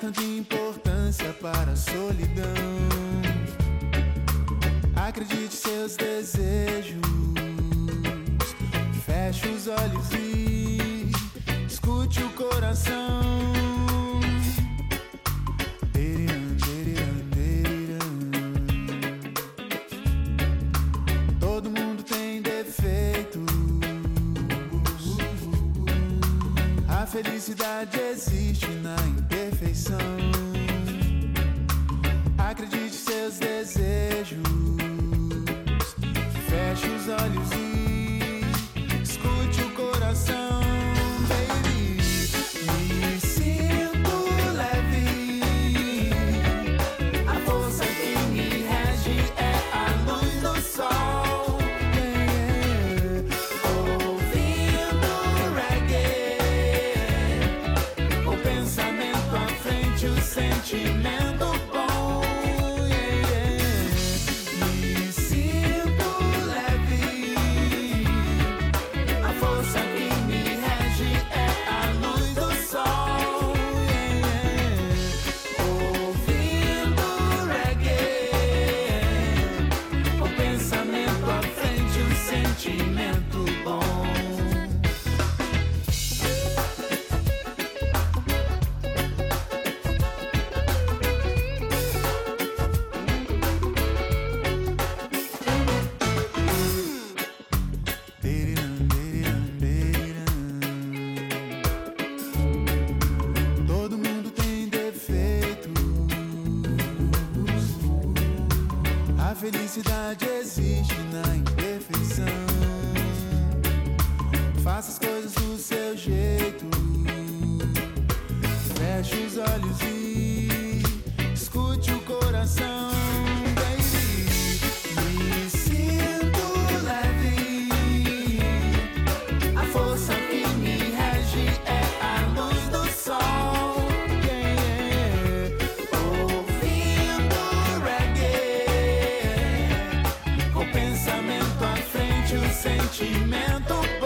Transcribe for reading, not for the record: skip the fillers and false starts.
tanta importância para a solidão. Acredite seus desejos, feche os olhos e escute o coração. Todo mundo tem defeitos, a felicidade existe na imperfeição. Acredite seus desejos, feche os olhos e escute o coração, baby. Me sinto leve, a força que me rege é a luz do sol. Ouvindo reggae, o pensamento à frente, o sentimento bom. Me sinto leve, a força que me rege é a luz do sol. Ouvindo reggae, o pensamento à frente, o sentimento bom. Todo mundo tem defeitos, a felicidade existe na imperfeição. Faça as coisas do seu jeito, feche os olhos e escute o coração, baby. Me sinto leve, a força que me rege é a luz do sol. Ouvindo reggae, o pensamento à frente, o sentimento